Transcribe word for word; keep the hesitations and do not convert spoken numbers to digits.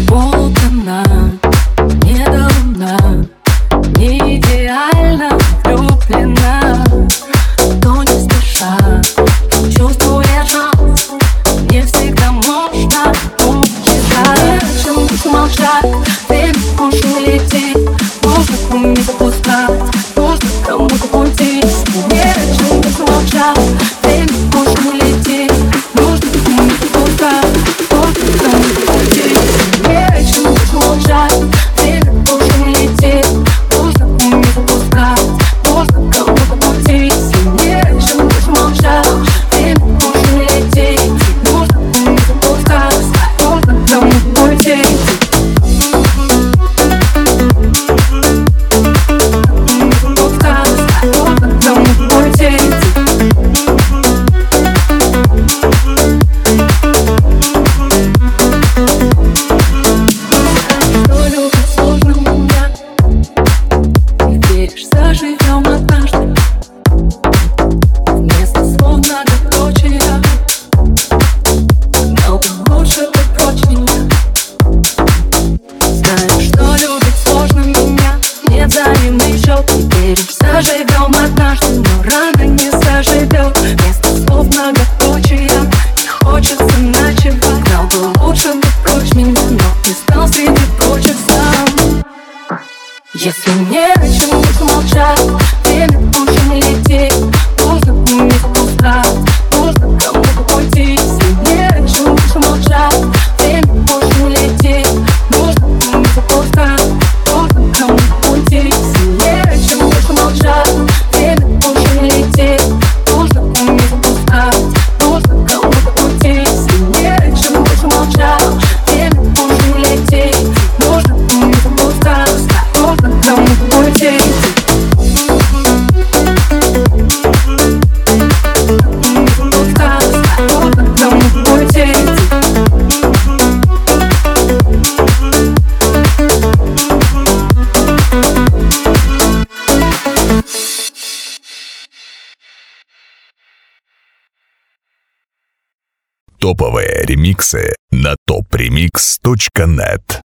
Путана, недоумна, не идеально влюблена. То не спеша чувствует шанс, не всегда можно убежать. Не о чем лучше молчать, время может улететь. Нужно уметь запускать, нужно кому-то уйти. Не о чем лучше молчать, время может улететь. Нужно уметь запускать, нужно кому-то уйти. Не о чем лучше молчать, время может улететь. Нужно уметь запускать, нужно кому-то уйти. Не о чем лучше молчать, время может улететь. Нужно уметь запускать, нужно кому-то уйти. Заживем однажды вместо слов многоточия. Но лучше быть прочнее. Знаю, что любить сложно меня, нет взаимных счет. Веришь, заживем однажды, но рано не заживет. Вместо слов многоточия не хочется ночевать. Знал бы лучше быть прочь меня, но не стал среди прочих сам. Если не о чем лучше молчать, время может не лететь. Нужно уметь отпускать, нужно кому-то уйти. Если не о чем лучше молчать, время может не лететь. Нужно уметь отпускать, нужно кому-то уйти. Если не о чем лучше молчать, время может не лететь. Нужно уметь отпускать, нужно кому-то уйти. Если не о чем лучше молчать, время может не лететь. Нужно уметь отпускать, нужно кому-то уйти. Топовые ремиксы на топ ремикс точка нет.